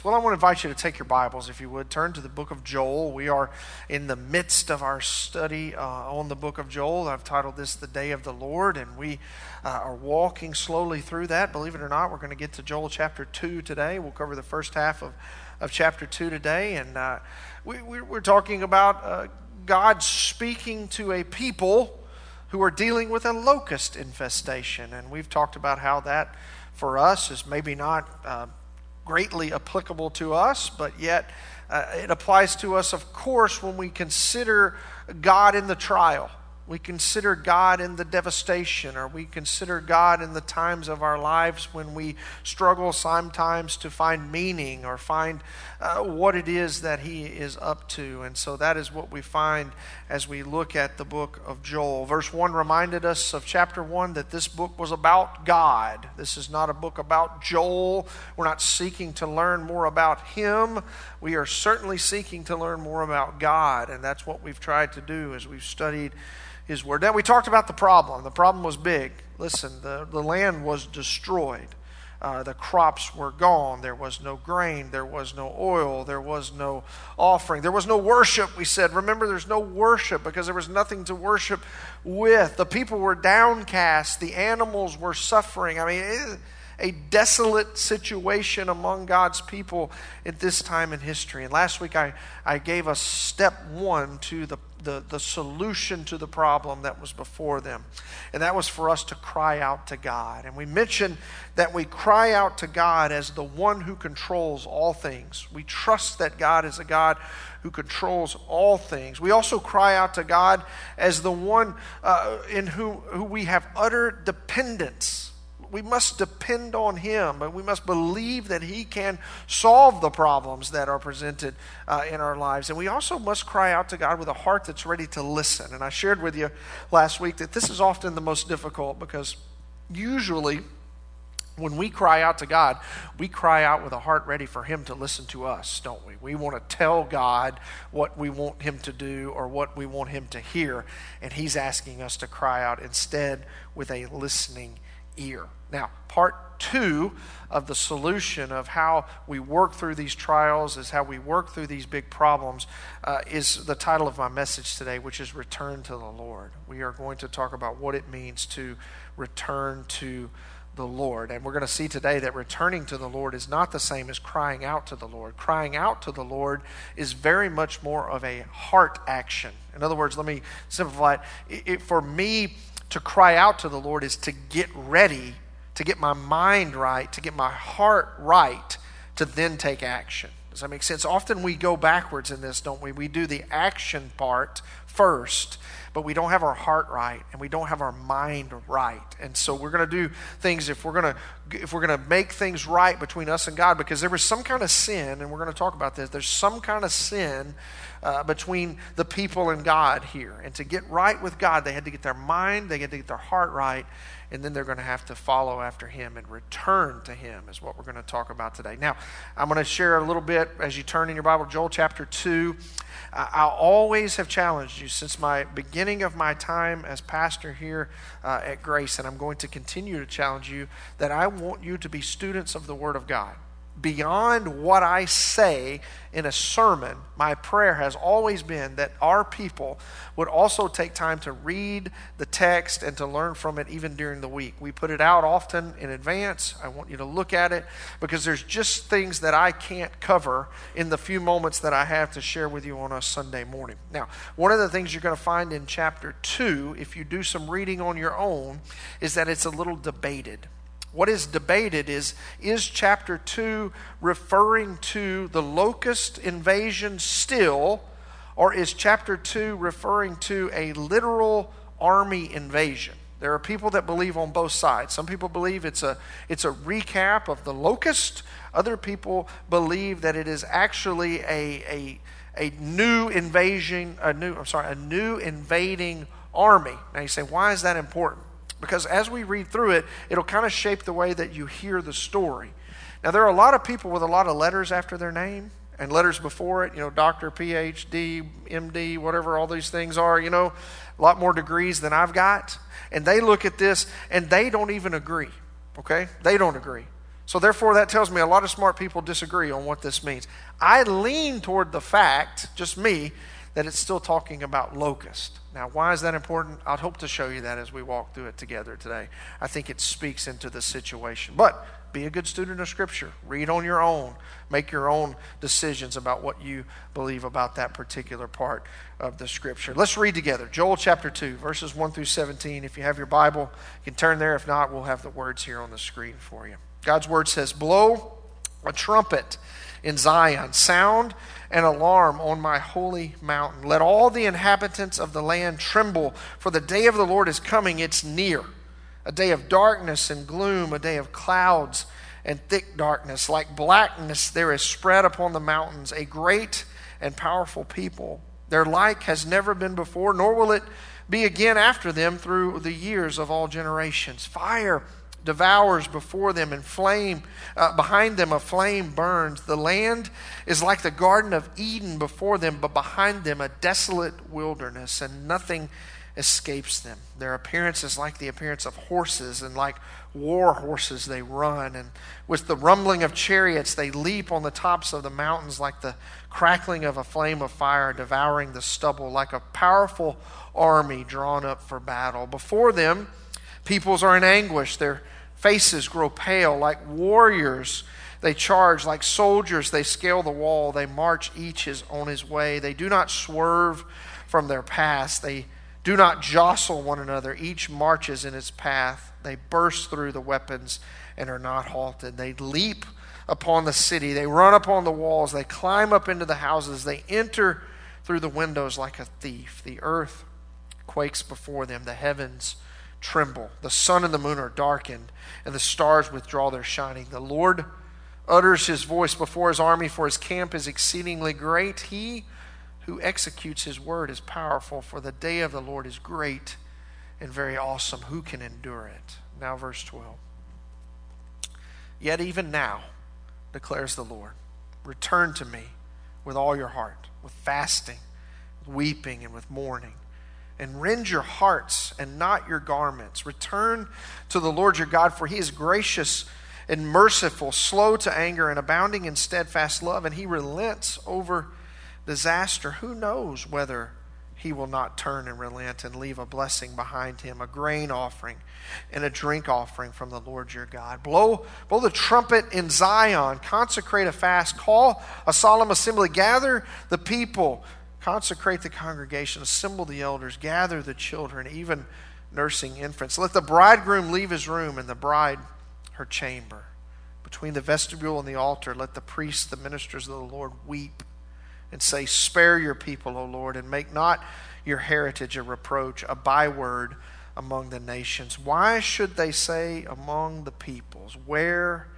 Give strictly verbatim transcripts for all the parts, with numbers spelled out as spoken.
Well, I want to invite you to take your Bibles, if you would. Turn to the book of Joel. We are in the midst of our study uh, on the book of Joel. I've titled this The Day of the Lord, and we uh, are walking slowly through that. Believe it or not, we're going to get to Joel chapter two today. We'll cover the first half of, of chapter two today, and uh, we, we, we're talking about uh, God speaking to a people who are dealing with a locust infestation, and we've talked about how that, for us, is maybe not uh, greatly applicable to us, but yet uh, it applies to us, of course, when we consider God in the trial. We consider God in the devastation, or we consider God in the times of our lives when we struggle sometimes to find meaning or find uh, what it is that He is up to. And so that is what we find as we look at the book of Joel. Verse one reminded us of chapter one that this book was about God. This is not a book about Joel. We're not seeking to learn more about him. We are certainly seeking to learn more about God, and that's what we've tried to do as we've studied His Word. Now, we talked about the problem. The problem was big. Listen, the, the land was destroyed. Uh, the crops were gone. There was no grain. There was no oil. There was no offering. There was no worship, we said. Remember, there's no worship because there was nothing to worship with. The people were downcast. The animals were suffering. I mean, it, a desolate situation among God's people at this time in history. And last week I, I gave us step one to the, the, the solution to the problem that was before them. And that was for us to cry out to God. And we mentioned that we cry out to God as the one who controls all things. We trust that God is a God who controls all things. We also cry out to God as the one uh, in who, who we have utter dependence. We must depend on Him, but we must believe that He can solve the problems that are presented uh, in our lives. And we also must cry out to God with a heart that's ready to listen. And I shared with you last week that this is often the most difficult because usually when we cry out to God, we cry out with a heart ready for Him to listen to us, don't we? We want to tell God what we want Him to do or what we want Him to hear. And He's asking us to cry out instead with a listening ear. Now, part two of the solution of how we work through these trials, is how we work through these big problems, uh, is the title of my message today, which is Return to the Lord. We are going to talk about what it means to return to the Lord. And we're going to see today that returning to the Lord is not the same as crying out to the Lord. Crying out to the Lord is very much more of a heart action. In other words, let me simplify it. It, it for me, to cry out to the Lord is to get ready, to get my mind right, to get my heart right, to then take action. Does that make sense? Often we go backwards in this, don't we? We do the action part first, but we don't have our heart right and we don't have our mind right. And so we're going to do things if we're going to if we're going to make things right between us and God, because there was some kind of sin, and we're going to talk about this. There's some kind of sin uh, between the people and God here. And to get right with God, they had to get their mind, they had to get their heart right, and then they're going to have to follow after Him and return to Him is what we're going to talk about today. Now, I'm going to share a little bit as you turn in your Bible, Joel chapter two. I always have challenged you since my beginning of my time as pastor here uh, at Grace, and I'm going to continue to challenge you that I want you to be students of the Word of God. Beyond what I say in a sermon, my prayer has always been that our people would also take time to read the text and to learn from it even during the week. We put it out often in advance. I want you to look at it because there's just things that I can't cover in the few moments that I have to share with you on a Sunday morning. Now, one of the things you're going to find in chapter two, if you do some reading on your own, is that it's a little debated. What is debated is, is chapter two referring to the locust invasion still, or is chapter two referring to a literal army invasion? There are people that believe on both sides. Some people believe it's a it's a recap of the locust. Other people believe that it is actually a a a new invasion, a new I'm sorry, a new invading army. Now you say, why is that important? Because as we read through it, it'll kind of shape the way that you hear the story. Now, there are a lot of people with a lot of letters after their name and letters before it, you know, doctor, P H D, M D, whatever all these things are, you know, a lot more degrees than I've got. And they look at this and they don't even agree, okay? They don't agree. So therefore, that tells me a lot of smart people disagree on what this means. I lean toward the fact, just me, that it's still talking about locust. Now, why is that important? I'd hope to show you that as we walk through it together today. I think it speaks into the situation. But be a good student of Scripture. Read on your own. Make your own decisions about what you believe about that particular part of the Scripture. Let's read together. Joel chapter two, verses one through seventeen. If you have your Bible, you can turn there. If not, we'll have the words here on the screen for you. God's word says, "Blow a trumpet in Zion, sound an alarm on my holy mountain. Let all the inhabitants of the land tremble, for the day of the Lord is coming, it's near. A day of darkness and gloom, a day of clouds and thick darkness. Like blackness there is spread upon the mountains a great and powerful people. Their like has never been before, nor will it be again after them through the years of all generations. Fire devours before them, and flame uh, behind them a flame burns. The land is like the Garden of Eden before them, but behind them a desolate wilderness, and nothing escapes them. Their appearance is like the appearance of horses, and like war horses they run, and with the rumbling of chariots they leap on the tops of the mountains, like the crackling of a flame of fire devouring the stubble, like a powerful army drawn up for battle. Before them peoples are in anguish. Their faces grow pale. Like warriors they charge, like soldiers they scale the wall. They march, each is on his way. They do not swerve from their paths. They do not jostle one another. Each marches in its path. They burst through the weapons and are not halted. They leap upon the city. They run upon the walls. They climb up into the houses. They enter through the windows like a thief. The earth quakes before them. The heavens tremble. The sun and the moon are darkened, and the stars withdraw their shining. The Lord utters his voice before his army, for his camp is exceedingly great. He who executes his word is powerful, for the day of the Lord is great and very awesome. Who can endure it? Now verse twelve. Yet even now, declares the Lord, return to me with all your heart, with fasting, with weeping, and with mourning. And rend your hearts and not your garments. Return to the Lord your God, for he is gracious and merciful, slow to anger, and abounding in steadfast love. And he relents over disaster. Who knows whether he will not turn and relent and leave a blessing behind him, a grain offering and a drink offering from the Lord your God. Blow, blow the trumpet in Zion. Consecrate a fast. Call a solemn assembly. Gather the people. Consecrate the congregation, assemble the elders, gather the children, even nursing infants. Let the bridegroom leave his room and the bride her chamber. Between the vestibule and the altar, let the priests, the ministers of the Lord, weep and say, spare your people, O Lord, and make not your heritage a reproach, a byword among the nations. Why should they say among the peoples, where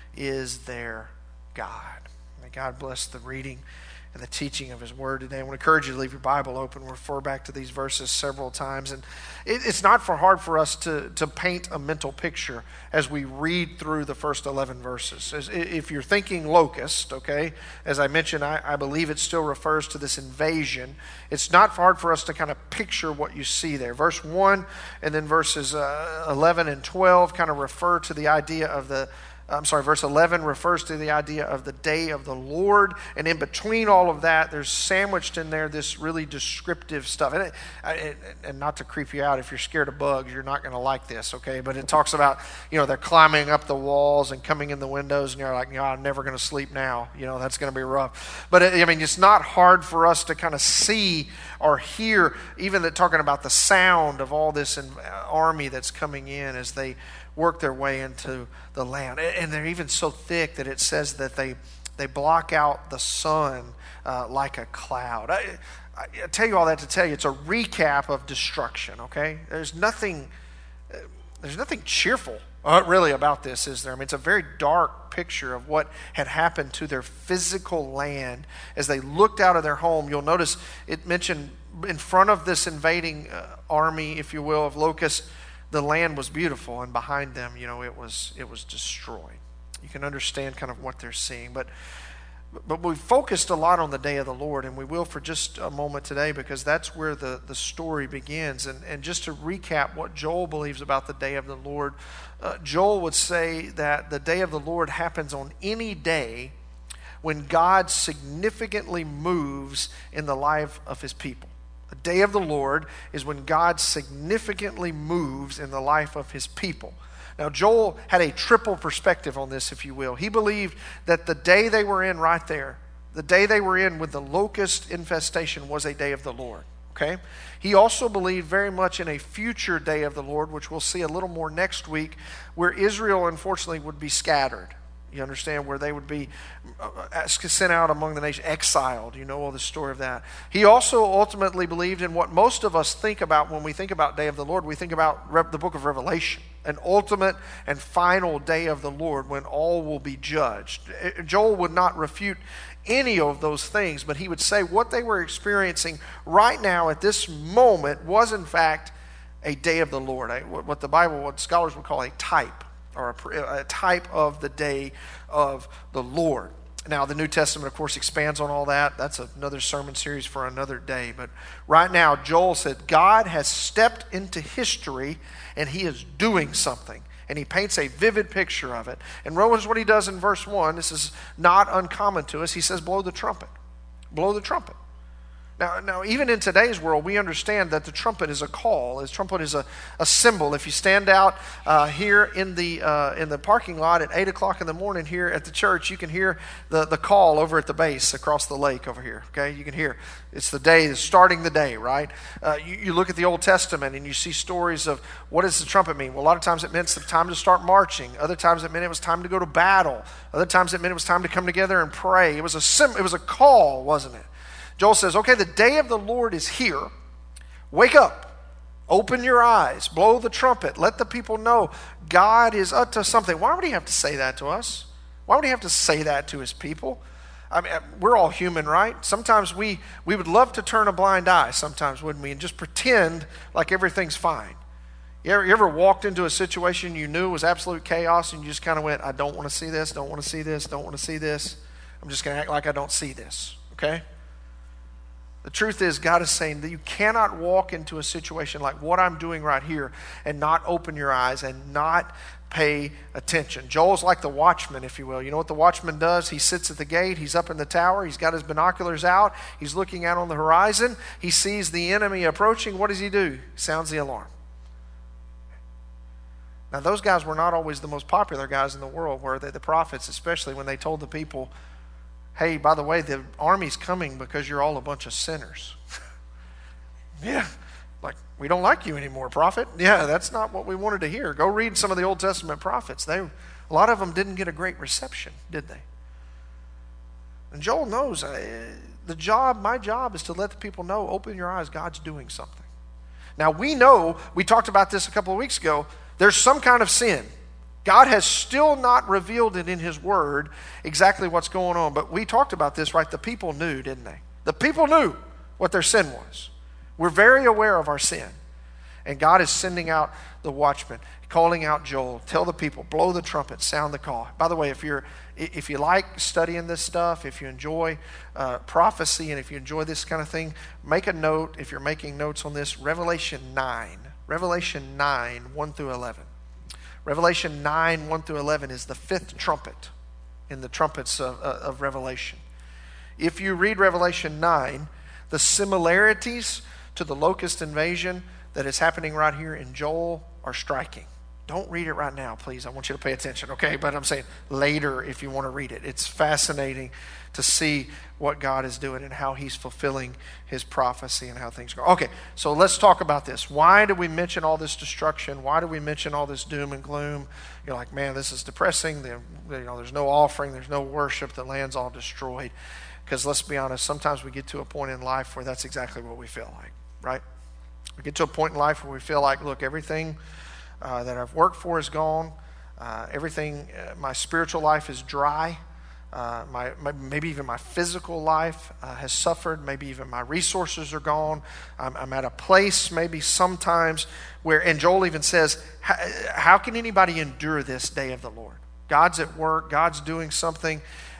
is their God? May God bless the reading and the teaching of his word today. I want to encourage you to leave your Bible open. We'll refer back to these verses several times. And it, it's not for hard for us to, to paint a mental picture as we read through the first eleven verses. As, if you're thinking locust, okay, as I mentioned, I, I believe it still refers to this invasion. It's not hard for us to kind of picture what you see there. Verse one and then verses uh, eleven and twelve kind of refer to the idea of the I'm sorry, verse eleven refers to the idea of the day of the Lord. And in between all of that, there's sandwiched in there this really descriptive stuff. And, it, and not to creep you out, if you're scared of bugs, you're not going to like this, okay? But it talks about, you know, they're climbing up the walls and coming in the windows, and you're like, you know, I'm never going to sleep now. You know, that's going to be rough. But, it, I mean, it's not hard for us to kind of see or hear, even that talking about the sound of all this army that's coming in as they work their way into the land. And they're even so thick that it says that they they block out the sun uh, like a cloud. I, I tell you all that to tell you it's a recap of destruction, okay? There's nothing uh, there's nothing cheerful uh, really about this, is there? I mean, it's a very dark picture of what had happened to their physical land as they looked out of their home. You'll notice it mentioned in front of this invading uh, army, if you will, of locusts, the land was beautiful, and behind them, you know, it was it was destroyed. You can understand kind of what they're seeing. But But we focused a lot on the day of the Lord, and we will for just a moment today because that's where the, the story begins. And, and just to recap what Joel believes about the day of the Lord, uh, Joel would say that the day of the Lord happens on any day when God significantly moves in the life of his people. The day of the Lord is when God significantly moves in the life of his people. Now, Joel had a triple perspective on this, if you will. He believed that the day they were in right there, the day they were in with the locust infestation, was a day of the Lord. Okay? He also believed very much in a future day of the Lord, which we'll see a little more next week, where Israel, unfortunately, would be scattered. You understand, where they would be sent out among the nation, exiled. You know all the story of that. He also ultimately believed in what most of us think about when we think about Day of the Lord. We think about the book of Revelation, an ultimate and final day of the Lord when all will be judged. Joel would not refute any of those things, but he would say what they were experiencing right now at this moment was in fact a day of the Lord, what the Bible, what scholars would call a type, or a, a type of the day of the Lord. Now, the New Testament, of course, expands on all that. That's another sermon series for another day. But right now, Joel said, God has stepped into history, and he is doing something. And he paints a vivid picture of it. And notice what he does in verse one. This is not uncommon to us. He says, blow the trumpet. Blow the trumpet. Now, now, even in today's world, we understand that the trumpet is a call. The trumpet is a, a symbol. If you stand out uh, here in the uh, in the parking lot at eight o'clock in the morning here at the church, you can hear the, the call over at the base across the lake over here. Okay, you can hear. It's the day, it's starting the day, right? Uh, you, you look at the Old Testament and you see stories of what does the trumpet mean? Well, a lot of times it meant the time to start marching. Other times it meant it was time to go to battle. Other times it meant it was time to come together and pray. It was a sim- it was a call, wasn't it? Joel says, okay, the day of the Lord is here. Wake up. Open your eyes. Blow the trumpet. Let the people know God is up to something. Why would he have to say that to us? Why would he have to say that to his people? I mean, we're all human, right? Sometimes we, we would love to turn a blind eye sometimes, wouldn't we? And just pretend like everything's fine. You ever, you ever walked into a situation you knew was absolute chaos and you just kind of went, I don't want to see this, don't want to see this, don't want to see this. I'm just going to act like I don't see this, okay? The truth is, God is saying that you cannot walk into a situation like what I'm doing right here and not open your eyes and not pay attention. Joel's like the watchman, if you will. You know what the watchman does? He sits at the gate. He's up in the tower. He's got his binoculars out. He's looking out on the horizon. He sees the enemy approaching. What does he do? He sounds the alarm. Now, those guys were not always the most popular guys in the world, were they? The prophets, especially when they told the people, hey, by the way, the army's coming because you're all a bunch of sinners. Yeah, like, we don't like you anymore, prophet. Yeah, that's not what we wanted to hear. Go read some of the Old Testament prophets. They, a lot of them didn't get a great reception, did they? And Joel knows, uh, the job, my job is to let the people know, open your eyes, God's doing something. Now, we know, we talked about this a couple of weeks ago, there's some kind of sin. God has still not revealed it in his word exactly what's going on. But we talked about this, right? The people knew, didn't they? The people knew what their sin was. We're very aware of our sin. And God is sending out the watchman, calling out Joel. Tell the people, blow the trumpet, sound the call. By the way, if you're if you like studying this stuff, if you enjoy uh, prophecy, and if you enjoy this kind of thing, make a note, if you're making notes on this, Revelation nine. Revelation nine, one through eleven. Revelation nine, one through eleven is the fifth trumpet in the trumpets of, of Revelation. If you read Revelation nine, the similarities to the locust invasion that is happening right here in Joel are striking. Don't read it right now, please. I want you to pay attention, okay? But I'm saying later if you want to read it. It's fascinating to see what God is doing and how he's fulfilling his prophecy and how things go. Okay, so let's talk about this. Why do we mention all this destruction? Why do we mention all this doom and gloom? You're like, man, this is depressing. The, you know, there's no offering. There's no worship. The land's all destroyed. Because let's be honest, sometimes we get to a point in life where that's exactly what we feel like, right? We get to a point in life where we feel like, look, everything uh, that I've worked for is gone. Uh, everything, uh, my spiritual life is dry. Uh, my, my maybe even my physical life uh, has suffered. Maybe even my resources are gone. I'm, I'm at a place maybe sometimes where, and Joel even says, how, how can anybody endure this day of the Lord? God's at work. God's doing something.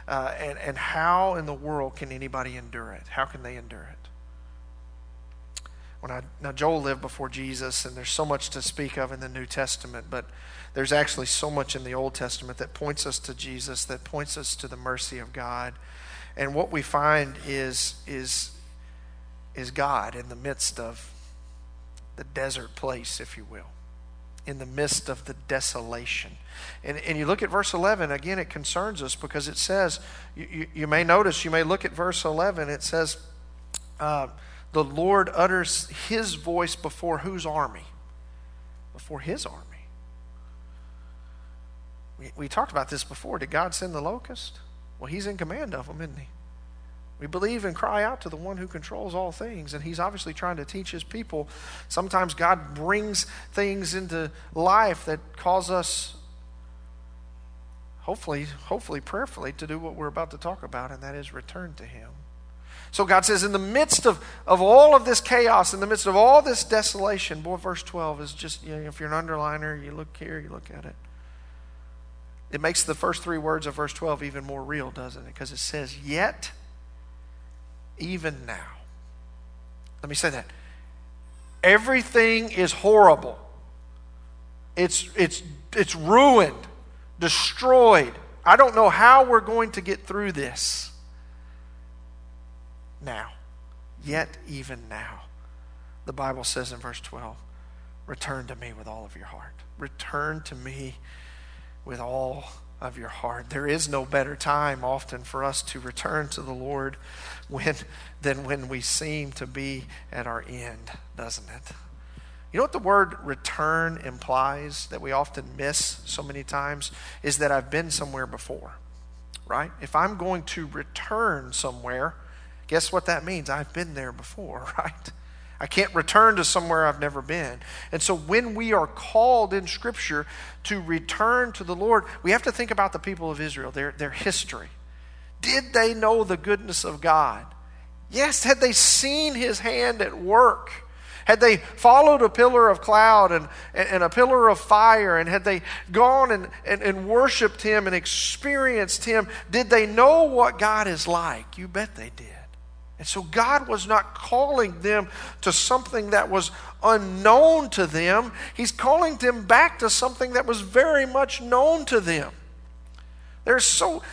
Uh, and, and how in the world can anybody endure it? How can they endure it? When I, now, Joel lived before Jesus, and there's so much to speak of in the New Testament, but there's actually so much in the Old Testament that points us to Jesus, that points us to the mercy of God. And what we find is, is, is God in the midst of the desert place, if you will, in the midst of the desolation. And, and you look at verse eleven, again, it concerns us because it says, you, you, you may notice, you may look at verse eleven, it says, uh, the Lord utters his voice before whose army? Before his army. We, we talked about this before. Did God send the locust? Well, he's in command of them, isn't he? We believe and cry out to the one who controls all things, and he's obviously trying to teach his people. Sometimes God brings things into life that cause us, hopefully, hopefully prayerfully, to do what we're about to talk about, and that is return to him. So God says, in the midst of, of all of this chaos, in the midst of all this desolation, boy, verse twelve is just, you know, if you're an underliner, you look here, you look at it. It makes the first three words of verse twelve even more real, doesn't it? Because it says, yet, even now. Let me say that. Everything is horrible. It's, it's, it's ruined, destroyed. I don't know how we're going to get through this. Now, yet even now, the Bible says in verse twelve, return to me with all of your heart. Return to me with all of your heart. There is no better time often for us to return to the Lord when, than when we seem to be at our end, doesn't it? You know what the word return implies that we often miss so many times? Is that I've been somewhere before, right? If I'm going to return somewhere, guess what that means? I've been there before, right? I can't return to somewhere I've never been. And so when we are called in Scripture to return to the Lord, we have to think about the people of Israel, their, their history. Did they know the goodness of God? Yes. Had they seen his hand at work? Had they followed a pillar of cloud and, and a pillar of fire, and had they gone and, and, and worshiped him and experienced him, did they know what God is like? You bet they did. And so God was not calling them to something that was unknown to them. He's calling them back to something that was very much known to them. There's so,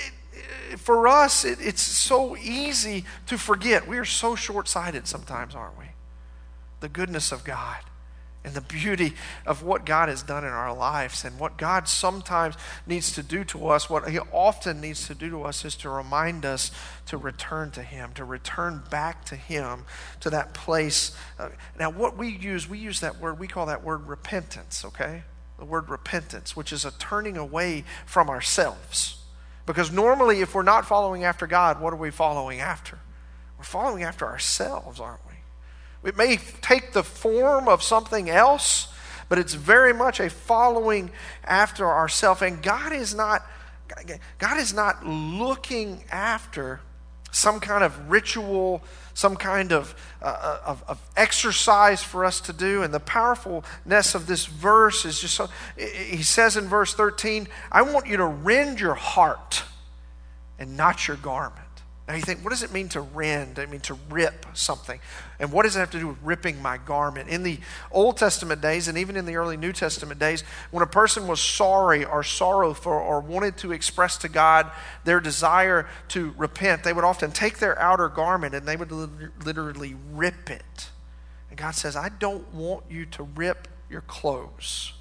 for us, it, it's so easy to forget. We are so short-sighted sometimes, aren't we? The goodness of God and the beauty of what God has done in our lives, and what God sometimes needs to do to us, what he often needs to do to us, is to remind us to return to him, to return back to him, to that place. Uh, now what we use, we use that word, we call that word repentance, okay? The word repentance, which is a turning away from ourselves. Because normally if we're not following after God, what are we following after? We're following after ourselves, aren't we? It may take the form of something else, but it's very much a following after ourselves. And God is not, God is not looking after some kind of ritual, some kind of, uh, of, of exercise for us to do. And the powerfulness of this verse is just so, he says in verse thirteen, I want you to rend your heart and not your garment. Now you think, what does it mean to rend? I mean to rip something. And what does it have to do with ripping my garment? In the Old Testament days, and even in the early New Testament days, when a person was sorry or sorrowful or wanted to express to God their desire to repent, they would often take their outer garment and they would literally rip it. And God says, I don't want you to rip your clothes.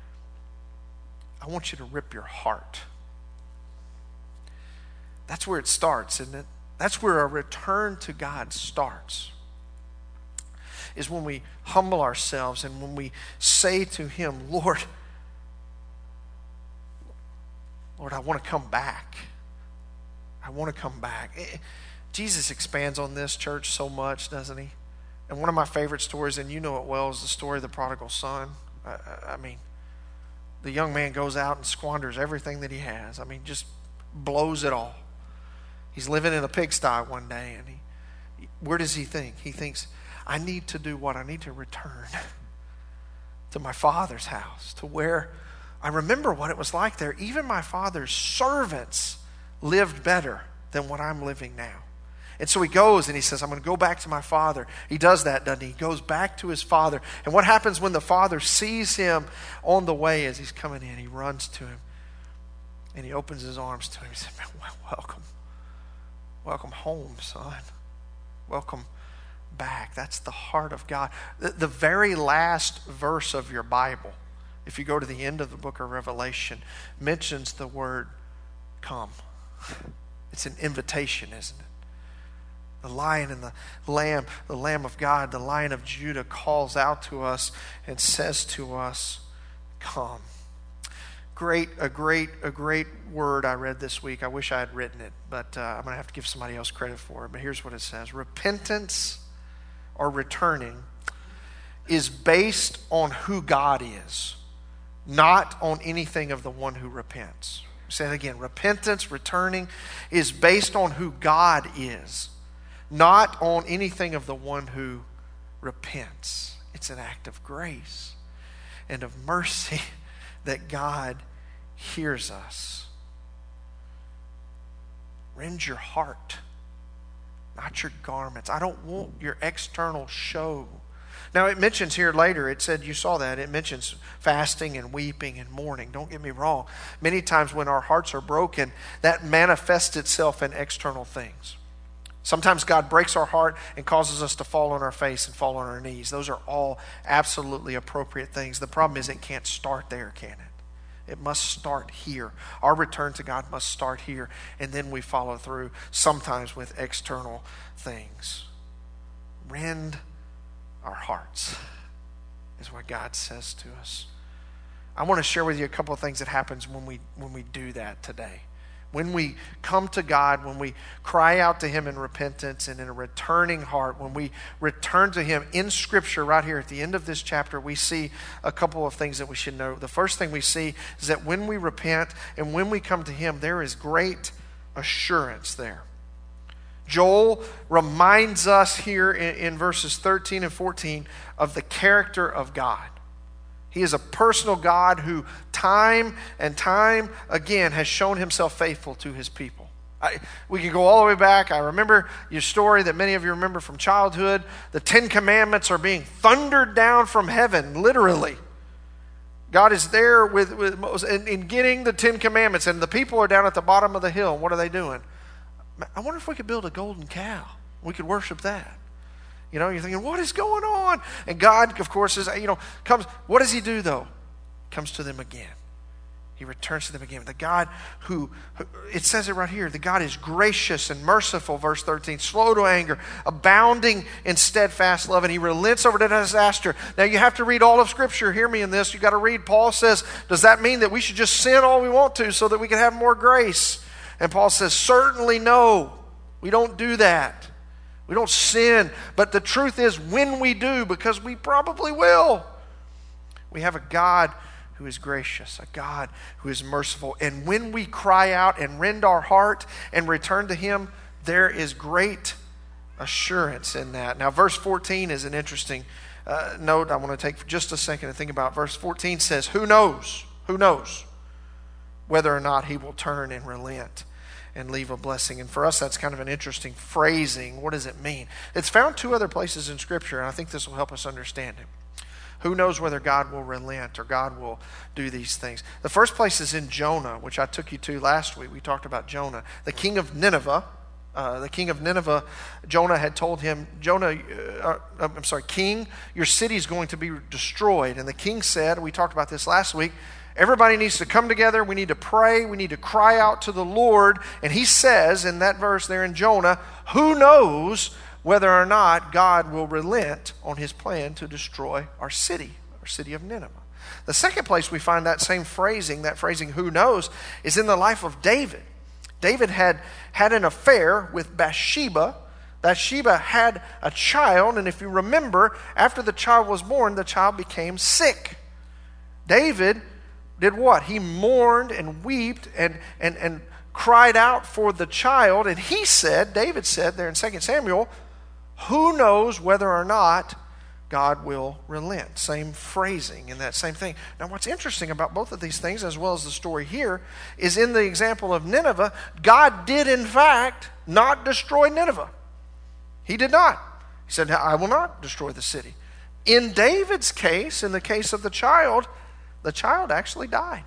I want you to rip your heart. That's where it starts, isn't it? That's where a return to God starts. Is when we humble ourselves and when we say to him, Lord, Lord, I want to come back. I want to come back. Jesus expands on this, church, so much, doesn't he? And one of my favorite stories, and you know it well, is the story of the prodigal son. I, I mean, the young man goes out and squanders everything that he has. I mean, just blows it all. He's living in a pigsty one day, and he, where does he think? He thinks, I need to do what? I need to return to my father's house, to where I remember what it was like there. Even my father's servants lived better than what I'm living now. And so he goes and he says, I'm going to go back to my father. He does that, doesn't he? He goes back to his father. And what happens when the father sees him on the way as he's coming in? He runs to him and he opens his arms to him. He said, well, welcome. Welcome home, son. Welcome back. That's the heart of God. The, the very last verse of your Bible, if you go to the end of the book of Revelation, mentions the word come. It's an invitation, isn't it? The lion and the lamb, the Lamb of God, the Lion of Judah calls out to us and says to us, come. Great, a great, a great word I read this week. I wish I had written it, but uh, I'm going to have to give somebody else credit for it. But here's what it says. Repentance or returning is based on who God is, not on anything of the one who repents. Say it again. Repentance, returning, is based on who God is, not on anything of the one who repents. It's an act of grace and of mercy that God hears us. Rend your heart, not your garments. I don't want your external show. Now it mentions here later, it said, you saw that, it mentions fasting and weeping and mourning. Don't get me wrong. Many times when our hearts are broken, that manifests itself in external things. Sometimes God breaks our heart and causes us to fall on our face and fall on our knees. Those are all absolutely appropriate things. The problem is it can't start there, can it? It must start here. Our return to God must start here, and then we follow through, sometimes with external things. Rend our hearts is what God says to us. I want to share with you a couple of things that happens when we when we do that today. When we come to God, when we cry out to Him in repentance and in a returning heart, when we return to Him in Scripture right here at the end of this chapter, we see a couple of things that we should know. The first thing we see is that when we repent and when we come to Him, there is great assurance there. Joel reminds us here in, in verses thirteen and fourteen of the character of God. He is a personal God who time and time again has shown Himself faithful to His people. I, we can go all the way back. I remember your story that many of you remember from childhood. The Ten Commandments are being thundered down from heaven, literally. God is there with, with Moses in, in getting the Ten Commandments, and the people are down at the bottom of the hill. What are they doing? I wonder if we could build a golden cow. We could worship that. You know, you're thinking, what is going on? And God, of course, is, you know, comes. What does He do, though? Comes to them again. He returns to them again. The God who, who, it says it right here, the God is gracious and merciful, verse thirteen, slow to anger, abounding in steadfast love, and He relents over disaster. Now, you have to read all of Scripture. Hear me in this. You've got to read. Paul says, does that mean that we should just sin all we want to so that we can have more grace? And Paul says, certainly no. We don't do that. We don't sin. But the truth is, when we do, because we probably will, we have a God who is gracious, a God who is merciful. And when we cry out and rend our heart and return to Him, there is great assurance in that. Now, verse fourteen is an interesting uh, note I want to take for just a second to think about. Verse fourteen says, who knows? Who knows whether or not He will turn and relent and leave a blessing? And for us, that's kind of an interesting phrasing. What does it mean? It's found two other places in Scripture, and I think this will help us understand it. Who knows whether God will relent or God will do these things? The first place is in Jonah, which I took you to last week. We talked about Jonah. The king of Nineveh, uh, the king of Nineveh, Jonah had told him, Jonah, uh, I'm sorry, king, your city is going to be destroyed. And the king said, we talked about this last week, everybody needs to come together. We need to pray. We need to cry out to the Lord. And he says in that verse there in Jonah, who knows whether or not God will relent on His plan to destroy our city, our city of Nineveh. The second place we find that same phrasing, that phrasing, who knows, is in the life of David. David had had an affair with Bathsheba. Bathsheba had a child, and if you remember, after the child was born, the child became sick. David did what? He mourned and wept and, and, and cried out for the child. And he said, David said there in Second Samuel, who knows whether or not God will relent. Same phrasing in that same thing. Now, what's interesting about both of these things, as well as the story here, is in the example of Nineveh, God did in fact not destroy Nineveh. He did not. He said, I will not destroy the city. In David's case, in the case of the child, the child actually died.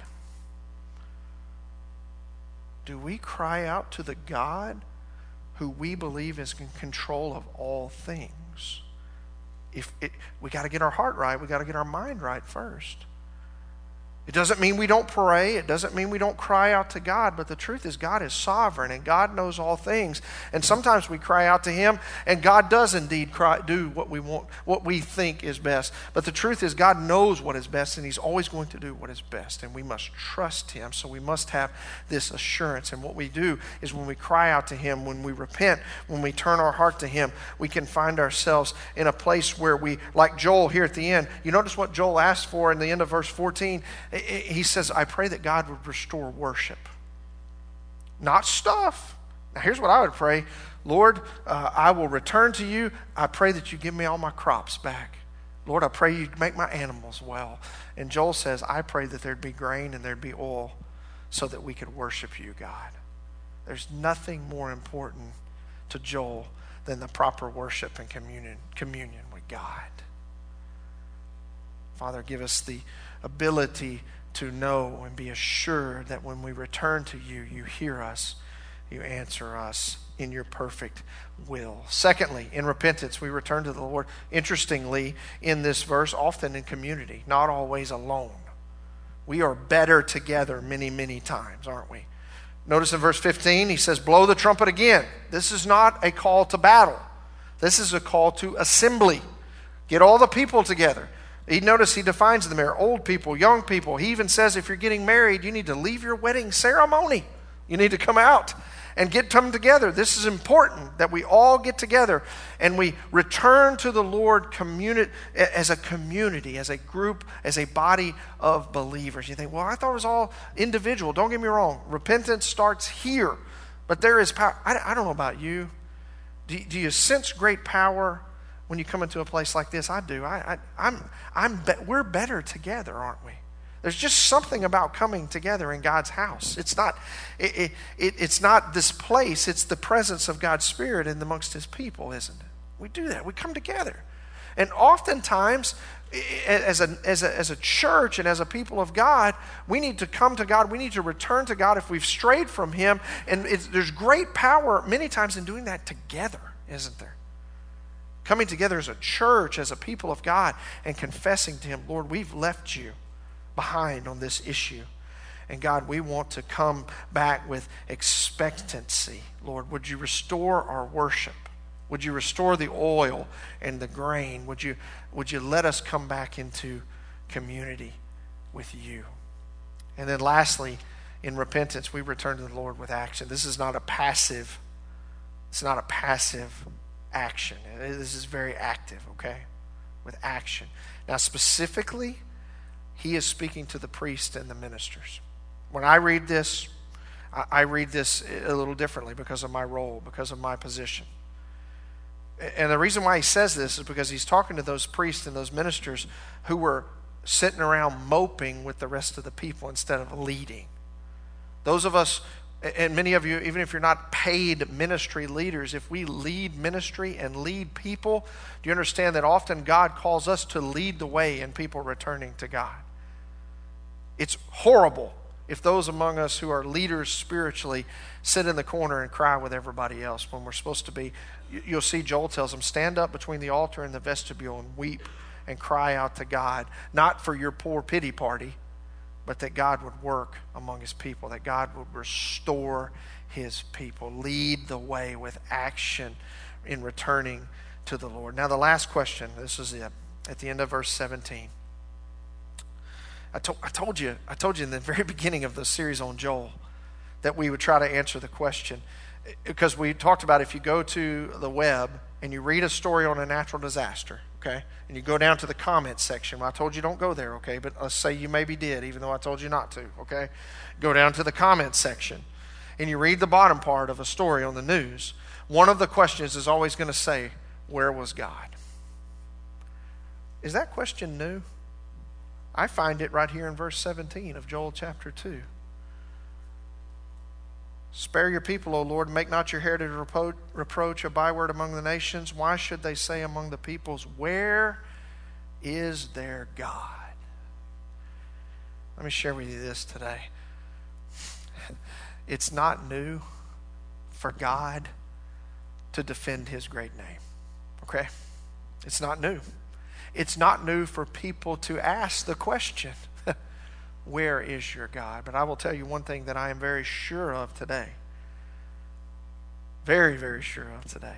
Do we cry out to the God who we believe is in control of all things? If it, we got to get our heart right, we got to get our mind right first. It doesn't mean we don't pray. It doesn't mean we don't cry out to God. But the truth is God is sovereign and God knows all things. And sometimes we cry out to Him and God does indeed cry, do what we want, what we think is best. But the truth is God knows what is best and He's always going to do what is best. And we must trust Him. So we must have this assurance. And what we do is when we cry out to Him, when we repent, when we turn our heart to Him, we can find ourselves in a place where we, like Joel here at the end, you notice what Joel asked for in the end of verse fourteen? He says, I pray that God would restore worship. Not stuff. Now here's what I would pray. Lord, uh, I will return to you. I pray that you give me all my crops back. Lord, I pray you make my animals well. And Joel says, I pray that there'd be grain and there'd be oil so that we could worship you, God. There's nothing more important to Joel than the proper worship and communion, communion with God. Father, give us the ability to know and be assured that when we return to you, you hear us, you answer us in your perfect will. Secondly, in repentance, we return to the Lord. Interestingly, in this verse, often in community, not always alone. We are better together many, many times, aren't we? Notice in verse fifteen, he says, blow the trumpet again. This is not a call to battle. This is a call to assembly. Get all the people together. He notice he defines them there, old people, young people. He even says if you're getting married, you need to leave your wedding ceremony. You need to come out and get them together. This is important that we all get together and we return to the Lord communi- as a community, as a group, as a body of believers. You think, well, I thought it was all individual. Don't get me wrong. Repentance starts here, but there is power. I, I don't know about you. Do, do you sense great power when you come into a place like this? I do. I, I, I'm, I'm. Be- we're better together, aren't we? There's just something about coming together in God's house. It's not. It, it, it, it's not this place. It's the presence of God's Spirit in amongst His people, isn't it? We do that. We come together, and oftentimes, as a as a as a church and as a people of God, we need to come to God. We need to return to God if we've strayed from Him. And it's, there's great power many times in doing that together, isn't there? Coming together as a church, as a people of God, and confessing to Him, Lord, we've left you behind on this issue. And God, we want to come back with expectancy. Lord, would you restore our worship? Would you restore the oil and the grain? Would you, would you let us come back into community with you? And then lastly, in repentance, we return to the Lord with action. This is not a passive, it's not a passive action. This is very active, okay? With action. Now, specifically, he is speaking to the priests and the ministers. When I read this, I read this a little differently because of my role, because of my position. And the reason why he says this is because he's talking to those priests and those ministers who were sitting around moping with the rest of the people instead of leading. Those of us, and many of you, even if you're not paid ministry leaders, if we lead ministry and lead people, do you understand that often God calls us to lead the way in people returning to God? It's horrible if those among us who are leaders spiritually sit in the corner and cry with everybody else when we're supposed to be. You'll see Joel tells them, stand up between the altar and the vestibule and weep and cry out to God, not for your poor pity party, but that God would work among His people, that God would restore His people, lead the way with action in returning to the Lord. Now the last question, this is it, at the end of verse seventeen. I, to, I told you, I told you in the very beginning of the series on Joel that we would try to answer the question, because we talked about if you go to the web and you read a story on a natural disaster, okay, and you go down to the comments section. Well, I told you don't go there, okay, but let's say you maybe did, even though I told you not to, okay. Go down to the comments section and you read the bottom part of a story on the news. One of the questions is always going to say, where was God? Is that question new? I find it right here in verse seventeen of Joel chapter two. Spare your people, O Lord, and make not your heritage repro- reproach a byword among the nations. Why should they say among the peoples, where is their God? Let me share with you this today. It's not new for God to defend his great name. Okay? It's not new. It's not new for people to ask the question, where is your God? But I will tell you one thing that I am very sure of today. Very, very sure of today.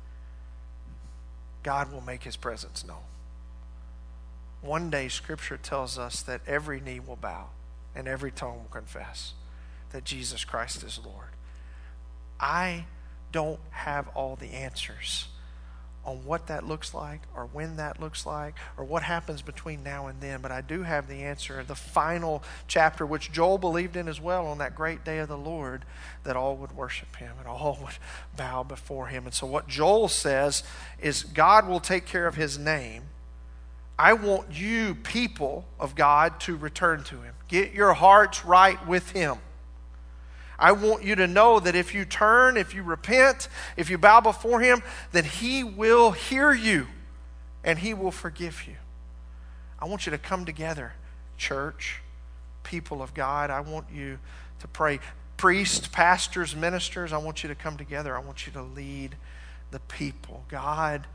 God will make his presence known. One day Scripture tells us that every knee will bow and every tongue will confess that Jesus Christ is Lord. I don't have all the answers on what that looks like or when that looks like or what happens between now and then, but I do have the answer, the final chapter, which Joel believed in as well on that great day of the Lord, that all would worship him and all would bow before him. And so what Joel says is God will take care of his name. I want you, people of God, to return to him. Get your hearts right with him. I want you to know that if you turn, if you repent, if you bow before him, then he will hear you and he will forgive you. I want you to come together, church, people of God. I want you to pray. Priests, pastors, ministers, I want you to come together. I want you to lead the people. God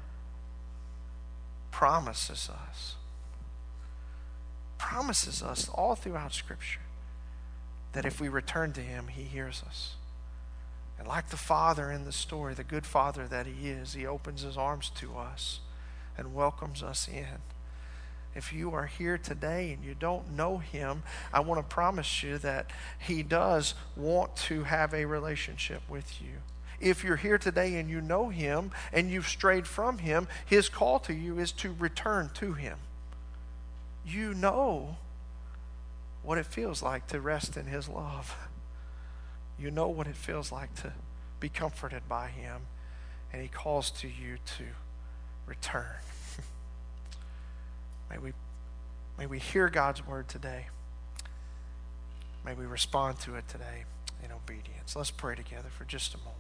promises us, promises us all throughout Scripture that if we return to him, he hears us. And like the father in the story, the good father that he is, he opens his arms to us and welcomes us in. If you are here today and you don't know him, I want to promise you that he does want to have a relationship with you. If you're here today and you know him and you've strayed from him, his call to you is to return to him. You know what it feels like to rest in his love. You know what it feels like to be comforted by him, and he calls to you to return. May we, may we hear God's word today. May we respond to it today in obedience. Let's pray together for just a moment.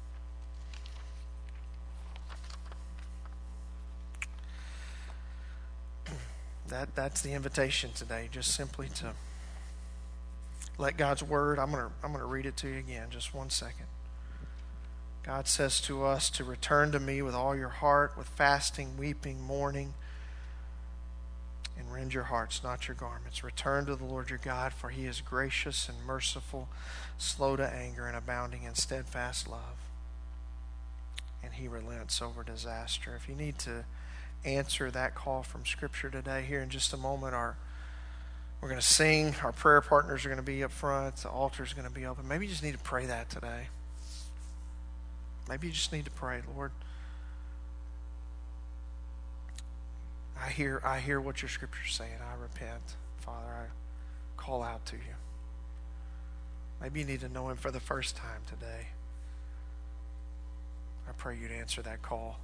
That, that's the invitation today, just simply to let God's word, I'm going to I'm going to read it to you again, just one second. God says to us to return to me with all your heart, with fasting, weeping, mourning, and rend your hearts, not your garments. Return to the Lord your God, for he is gracious and merciful, slow to anger, and abounding in steadfast love. And he relents over disaster. If you need to answer that call from Scripture today, here in just a moment, our We're going to sing. Our prayer partners are going to be up front. The altar is going to be open. Maybe you just need to pray that today. Maybe you just need to pray, Lord, I hear I hear what your Scripture's saying. I repent. Father, I call out to you. Maybe you need to know him for the first time today. I pray you'd answer that call.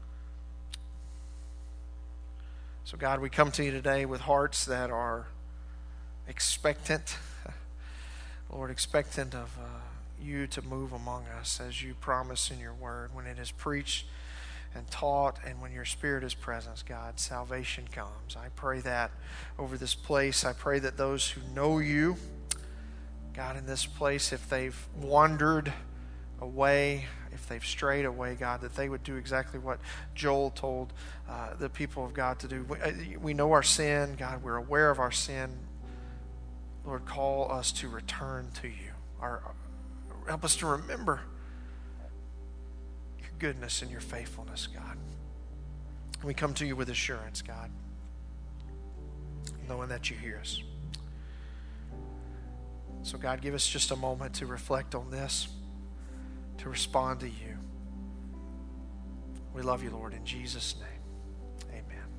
So God, we come to you today with hearts that are expectant, Lord, expectant of uh, you to move among us as you promise in your word. When it is preached and taught and when your Spirit is present, God, salvation comes. I pray that over this place. I pray that those who know you, God, in this place, if they've wandered away, if they've strayed away, God, that they would do exactly what Joel told uh, the people of God to do. We, we know our sin, God, we're aware of our sin. Lord, call us to return to you. Our, help us to remember your goodness and your faithfulness, God. We come to you with assurance, God, knowing that you hear us. So, God, give us just a moment to reflect on this, to respond to you. We love you, Lord, in Jesus' name.